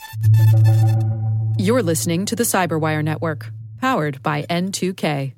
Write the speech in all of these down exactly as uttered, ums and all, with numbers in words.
You're listening to the Cyberwire Network, powered by N two K.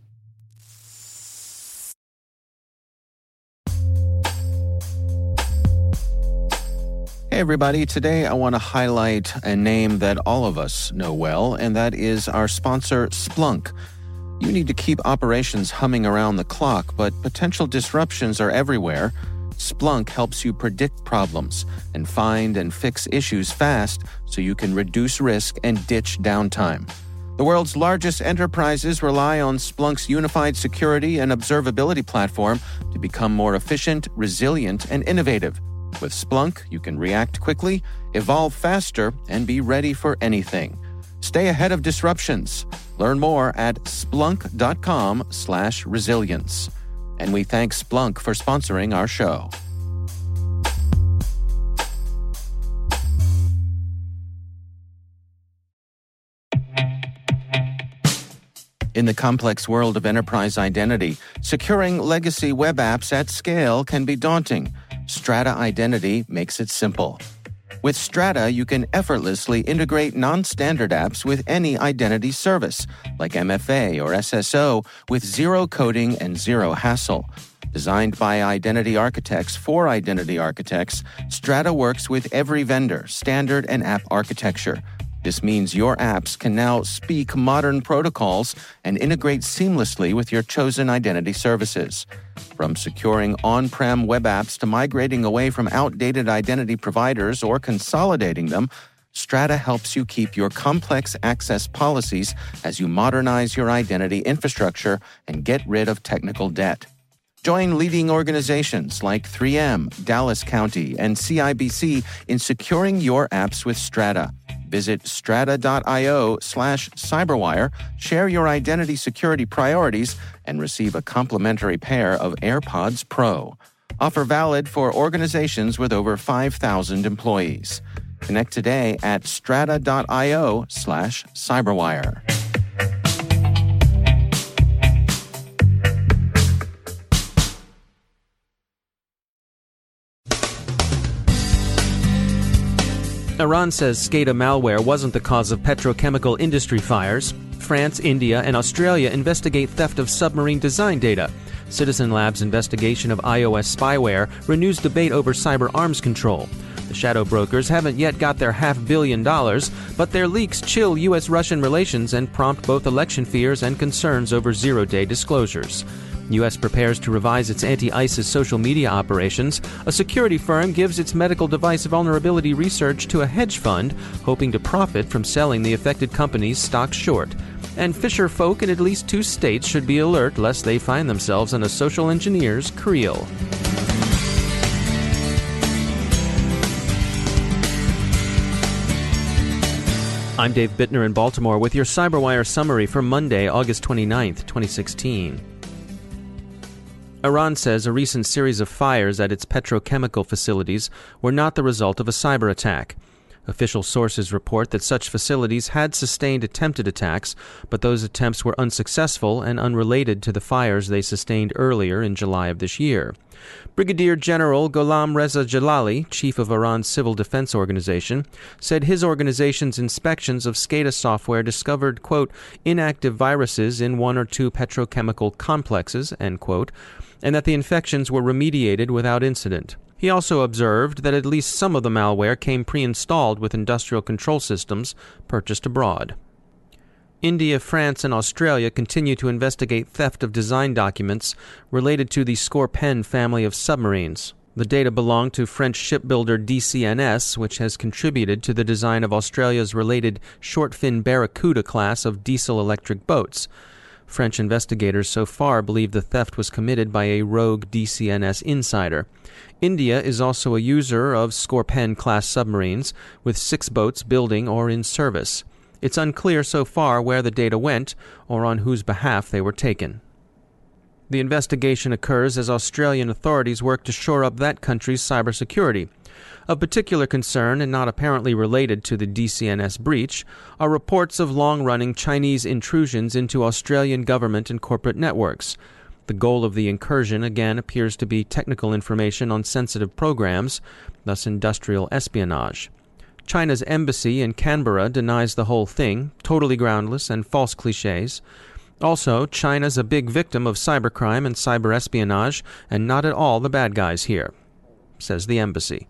Hey everybody, today I want to highlight a name that all of us know well, and that is our sponsor, Splunk. You need to keep operations humming around the clock, but potential disruptions are everywhere. Splunk helps you predict problems and find and fix issues fast so you can reduce risk and ditch downtime. The world's largest enterprises rely on Splunk's unified security and observability platform to become more efficient, resilient, and innovative. With Splunk, you can react quickly, evolve faster, and be ready for anything. Stay ahead of disruptions. Learn more at splunk.com slash resilience. And we thank Splunk for sponsoring our show. In the complex world of enterprise identity, securing legacy web apps at scale can be daunting. Strata Identity makes it simple. With Strata, you can effortlessly integrate non-standard apps with any identity service, like M F A or S S O, with zero coding and zero hassle. Designed by identity architects for identity architects, Strata works with every vendor, standard, and app architecture. This means your apps can now speak modern protocols and integrate seamlessly with your chosen identity services. From securing on-prem web apps to migrating away from outdated identity providers or consolidating them, Strata helps you keep your complex access policies as you modernize your identity infrastructure and get rid of technical debt. Join leading organizations like three M, Dallas County, and C I B C in securing your apps with Strata. Visit strata.io slash cyberwire, share your identity security priorities, and receive a complimentary pair of AirPods Pro. Offer valid for organizations with over five thousand employees. Connect today at strata.io slash cyberwire. Iran says SCADA malware wasn't the cause of petrochemical industry fires. France, India, and Australia investigate theft of submarine design data. Citizen Labs' investigation of iOS spyware renews debate over cyber arms control. The shadow brokers haven't yet got their half billion dollars, but their leaks chill U S Russian relations and prompt both election fears and concerns over zero-day disclosures. U S prepares to revise its anti-ISIS social media operations. A security firm gives its medical device vulnerability research to a hedge fund, hoping to profit from selling the affected company's stock short. And fisher folk in at least two states should be alert lest they find themselves on a social engineer's creel. I'm Dave Bittner in Baltimore with your CyberWire summary for Monday, August twenty-ninth, twenty sixteen. Iran says a recent series of fires at its petrochemical facilities were not the result of a cyber attack. Official sources report that such facilities had sustained attempted attacks, but those attempts were unsuccessful and unrelated to the fires they sustained earlier in July of this year. Brigadier General Gholam Reza Jalali, chief of Iran's civil defense organization, said his organization's inspections of SCADA software discovered, quote, inactive viruses in one or two petrochemical complexes, end quote, and that the infections were remediated without incident. He also observed that at least some of the malware came pre-installed with industrial control systems purchased abroad. India, France, and Australia continue to investigate theft of design documents related to the Scorpène family of submarines. The data belong to French shipbuilder D C N S, which has contributed to the design of Australia's related short-fin Barracuda class of diesel-electric boats. French investigators so far believe the theft was committed by a rogue D C N S insider. India is also a user of Scorpène-class submarines, with six boats building or in service. It's unclear so far where the data went or on whose behalf they were taken. The investigation occurs as Australian authorities work to shore up that country's cybersecurity. Of particular concern, and not apparently related to the D C N S breach, are reports of long-running Chinese intrusions into Australian government and corporate networks. The goal of the incursion again appears to be technical information on sensitive programs, thus industrial espionage. China's embassy in Canberra denies the whole thing, totally groundless and false cliches. Also, China's a big victim of cybercrime and cyber espionage, and not at all the bad guys here, says the embassy.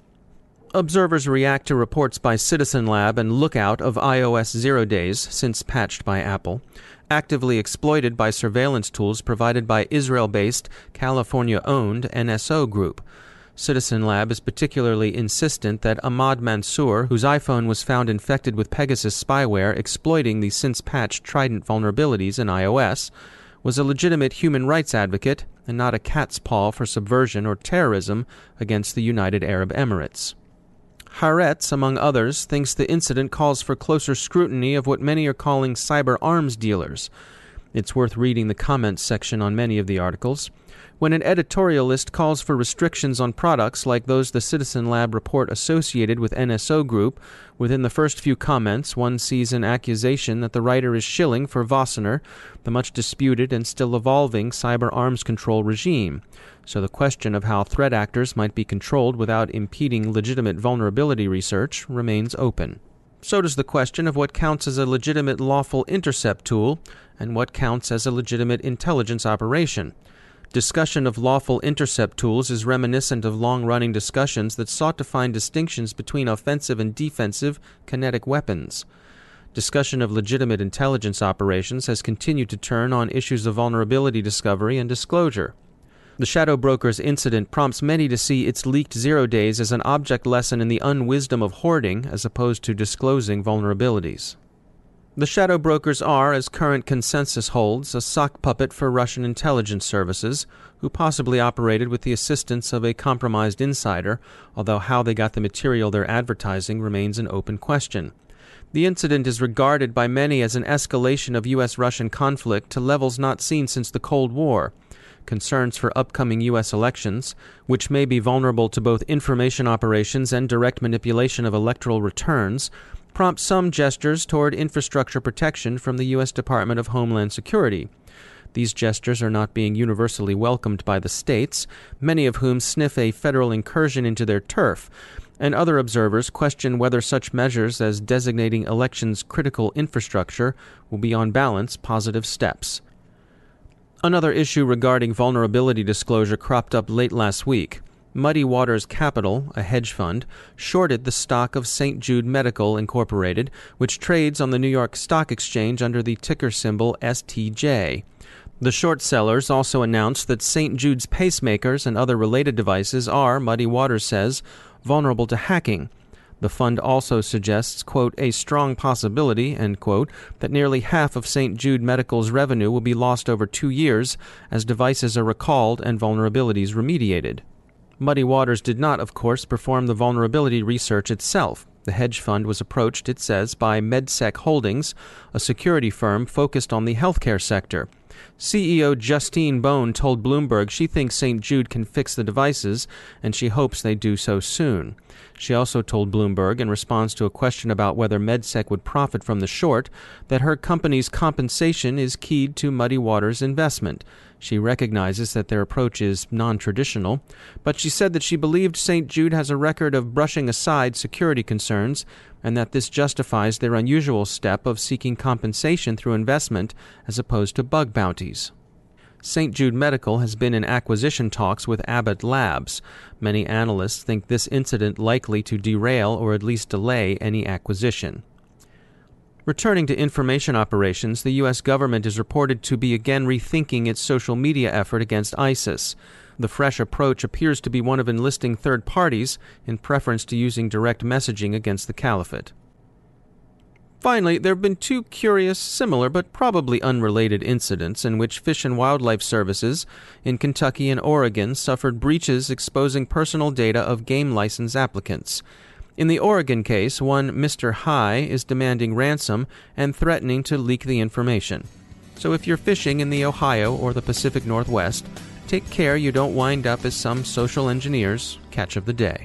Observers react to reports by Citizen Lab and Lookout of iOS zero days, since patched by Apple, actively exploited by surveillance tools provided by Israel-based, California-owned N S O Group. Citizen Lab is particularly insistent that Ahmad Mansour, whose iPhone was found infected with Pegasus spyware exploiting the since-patched Trident vulnerabilities in iOS, was a legitimate human rights advocate and not a cat's paw for subversion or terrorism against the United Arab Emirates. Haaretz, among others, thinks the incident calls for closer scrutiny of what many are calling cyber arms dealers. It's worth reading the comments section on many of the articles. When an editorialist calls for restrictions on products like those the Citizen Lab report associated with N S O Group, within the first few comments one sees an accusation that the writer is shilling for Wassenaar, the much disputed and still evolving cyber arms control regime. So the question of how threat actors might be controlled without impeding legitimate vulnerability research remains open. So does the question of what counts as a legitimate lawful intercept tool and what counts as a legitimate intelligence operation. Discussion of lawful intercept tools is reminiscent of long-running discussions that sought to find distinctions between offensive and defensive kinetic weapons. Discussion of legitimate intelligence operations has continued to turn on issues of vulnerability discovery and disclosure. The Shadow Brokers incident prompts many to see its leaked zero days as an object lesson in the unwisdom of hoarding as opposed to disclosing vulnerabilities. The Shadow Brokers are, as current consensus holds, a sock puppet for Russian intelligence services, who possibly operated with the assistance of a compromised insider, although how they got the material they're advertising remains an open question. The incident is regarded by many as an escalation of U S Russian conflict to levels not seen since the Cold War. Concerns for upcoming U S elections, which may be vulnerable to both information operations and direct manipulation of electoral returns, prompt some gestures toward infrastructure protection from the U S Department of Homeland Security. These gestures are not being universally welcomed by the states, many of whom sniff a federal incursion into their turf, and other observers question whether such measures as designating elections critical infrastructure will be on balance positive steps. Another issue regarding vulnerability disclosure cropped up late last week. Muddy Waters Capital, a hedge fund, shorted the stock of Saint Jude Medical Incorporated, which trades on the New York Stock Exchange under the ticker symbol S T J. The short sellers also announced that Saint Jude's pacemakers and other related devices are, Muddy Waters says, vulnerable to hacking. The fund also suggests, quote, a strong possibility, end quote, that nearly half of Saint Jude Medical's revenue will be lost over two years as devices are recalled and vulnerabilities remediated. Muddy Waters did not, of course, perform the vulnerability research itself. The hedge fund was approached, it says, by MedSec Holdings, a security firm focused on the healthcare sector. C E O Justine Bone told Bloomberg she thinks Saint Jude can fix the devices, and she hopes they do so soon. She also told Bloomberg, in response to a question about whether MedSec would profit from the short, that her company's compensation is keyed to Muddy Waters' investment. She recognizes that their approach is non-traditional, but she said that she believed Saint Jude has a record of brushing aside security concerns and that this justifies their unusual step of seeking compensation through investment as opposed to bug bounties. Saint Jude Medical has been in acquisition talks with Abbott Labs. Many analysts think this incident likely to derail or at least delay any acquisition. Returning to information operations, the U S government is reported to be again rethinking its social media effort against ISIS. The fresh approach appears to be one of enlisting third parties in preference to using direct messaging against the caliphate. Finally, there have been two curious, similar but probably unrelated incidents in which Fish and Wildlife Services in Kentucky and Oregon suffered breaches exposing personal data of game license applicants. In the Oregon case, one Mister High is demanding ransom and threatening to leak the information. So if you're fishing in the Ohio or the Pacific Northwest, take care you don't wind up as some social engineer's catch of the day.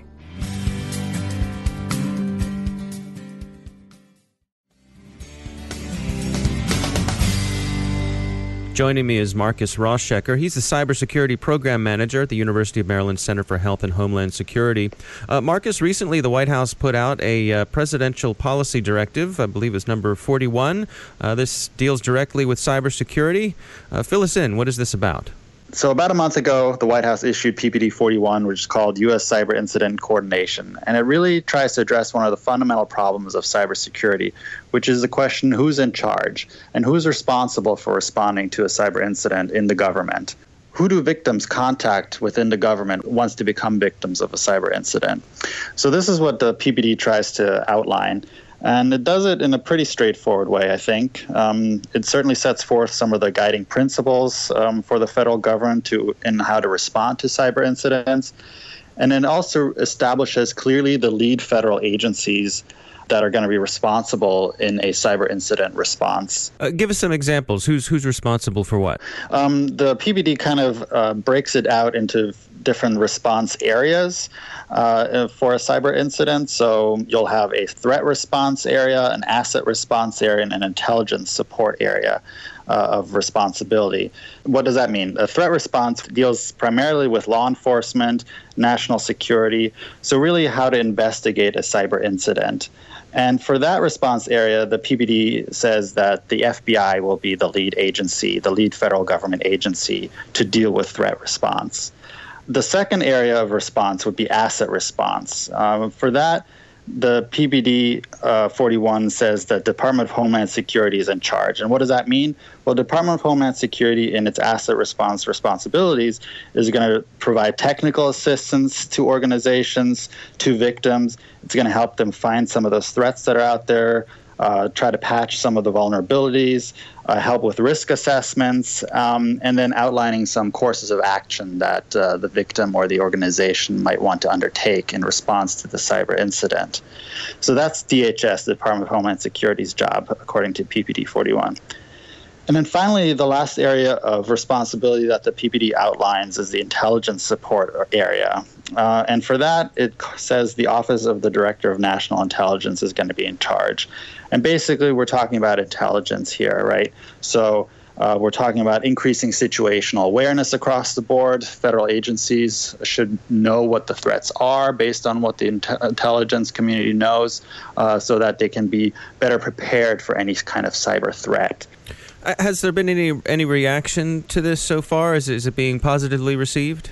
Joining me is Marcus Rauschecker. He's the Cybersecurity Program Manager at the University of Maryland Center for Health and Homeland Security. Uh, Marcus, recently the White House put out a uh, presidential policy directive, I believe it's number forty-one. Uh, this deals directly with cybersecurity. Uh, fill us in. What is this about? So about a month ago, the White House issued P P D forty-one, which is called U S Cyber Incident Coordination. And it really tries to address one of the fundamental problems of cybersecurity, which is the question, who's in charge and who's responsible for responding to a cyber incident in the government? Who do victims contact within the government once they become victims of a cyber incident? So this is what the P P D tries to outline. And it does it in a pretty straightforward way, I think. Um, it certainly sets forth some of the guiding principles um, for the federal government to in how to respond to cyber incidents. And it also establishes clearly the lead federal agencies that are going to be responsible in a cyber incident response. Uh, give us some examples. Who's who's responsible for what? Um, the P P D kind of uh, breaks it out into different response areas uh, for a cyber incident. So you'll have a threat response area, an asset response area, and an intelligence support area uh, of responsibility. What does that mean? A threat response deals primarily with law enforcement, national security, so really how to investigate a cyber incident. And for that response area, the P P D says that the F B I will be the lead agency, the lead federal government agency to deal with threat response. The second area of response would be asset response. Um, for that, the P P D uh, forty-one says that Department of Homeland Security is in charge. And what does that mean? Well, Department of Homeland Security in its asset response responsibilities is going to provide technical assistance to organizations, to victims. It's going to help them find some of those threats that are out there, uh, try to patch some of the vulnerabilities, uh, help with risk assessments, um, and then outlining some courses of action that uh, the victim or the organization might want to undertake in response to the cyber incident. So that's D H S, the Department of Homeland Security's job, according to P P D forty-one. And then finally, the last area of responsibility that the P P D outlines is the intelligence support area. Uh, and for that, it says the Office of the Director of National Intelligence is going to be in charge. And basically, we're talking about intelligence here, right? So uh, we're talking about increasing situational awareness across the board. Federal agencies should know what the threats are based on what the int- intelligence community knows uh, so that they can be better prepared for any kind of cyber threat. Has there been any any reaction to this so far? Is, is it being positively received?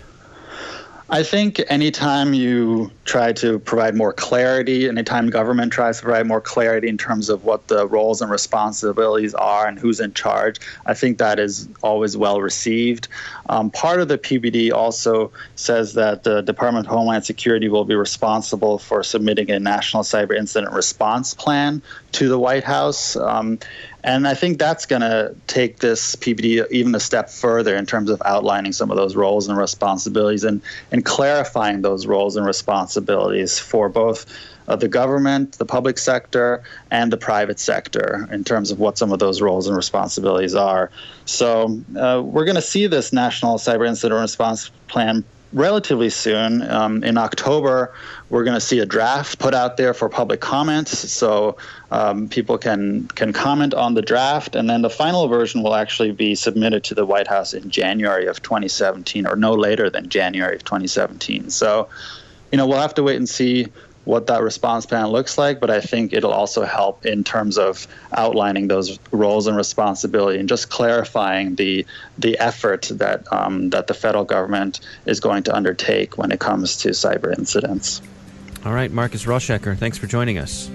I think anytime you try to provide more clarity, anytime government tries to provide more clarity in terms of what the roles and responsibilities are and who's in charge, I think that is always well received. Um, part of the P P D also says that the Department of Homeland Security will be responsible for submitting a national cyber incident response plan to the White House. Um, And I think that's going to take this P P D even a step further in terms of outlining some of those roles and responsibilities and, and clarifying those roles and responsibilities for both uh, the government, the public sector, and the private sector in terms of what some of those roles and responsibilities are. So uh, we're going to see this National Cyber Incident Response Plan relatively soon. Um, in October, we're going to see a draft put out there for public comment, so um, people can can comment on the draft, and then the final version will actually be submitted to the White House in January of twenty seventeen, or no later than January of twenty seventeen. So, you know, we'll have to wait and see what that response plan looks like, but I think it'll also help in terms of outlining those roles and responsibility and just clarifying the the effort that um, that the federal government is going to undertake when it comes to cyber incidents. All right, Marcus Rauschecker, thanks for joining us.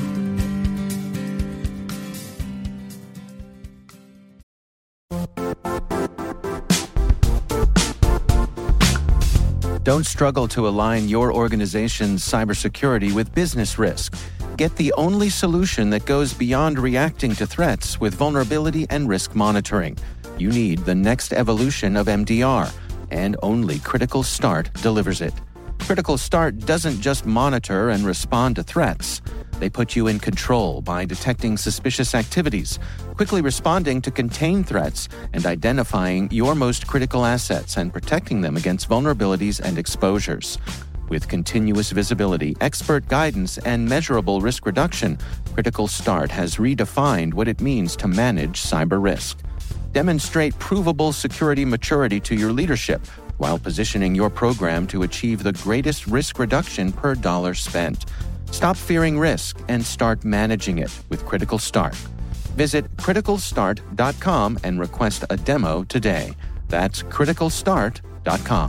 Don't struggle to align your organization's cybersecurity with business risk. Get the only solution that goes beyond reacting to threats with vulnerability and risk monitoring. You need the next evolution of M D R, and only Critical Start delivers it. Critical Start doesn't just monitor and respond to threats. They put you in control by detecting suspicious activities, quickly responding to contain threats, and identifying your most critical assets and protecting them against vulnerabilities and exposures. With continuous visibility, expert guidance, and measurable risk reduction, Critical Start has redefined what it means to manage cyber risk. Demonstrate provable security maturity to your leadership while positioning your program to achieve the greatest risk reduction per dollar spent. Stop fearing risk and start managing it with Critical Start. Visit critical start dot com and request a demo today. That's critical start dot com.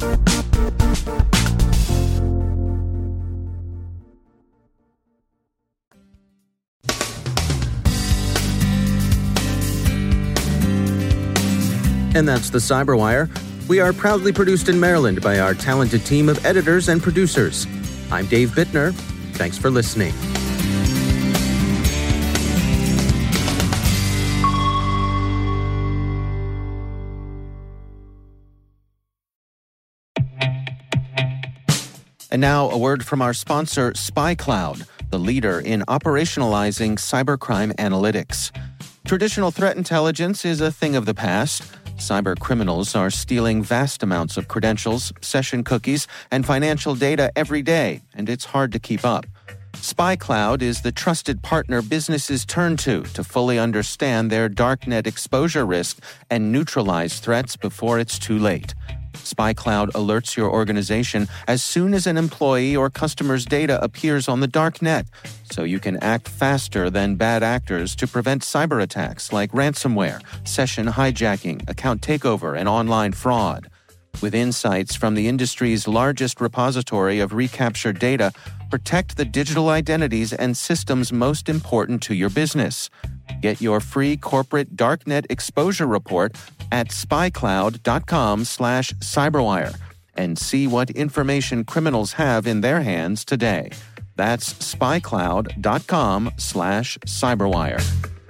And that's the Cyberwire. We are proudly produced in Maryland by our talented team of editors and producers. I'm Dave Bittner. Thanks for listening. And now a word from our sponsor, SpyCloud, the leader in operationalizing cybercrime analytics. Traditional threat intelligence is a thing of the past. Cyber criminals are stealing vast amounts of credentials, session cookies, and financial data every day, and it's hard to keep up. SpyCloud is the trusted partner businesses turn to to fully understand their darknet exposure risk and neutralize threats before it's too late. SpyCloud alerts your organization as soon as an employee or customer's data appears on the dark net, so you can act faster than bad actors to prevent cyber attacks like ransomware, session hijacking, account takeover, and online fraud. With insights from the industry's largest repository of recaptured data, protect the digital identities and systems most important to your business. Get your free corporate darknet exposure report at spycloud.com slash cyberwire and see what information criminals have in their hands today. That's spycloud.com slash cyberwire.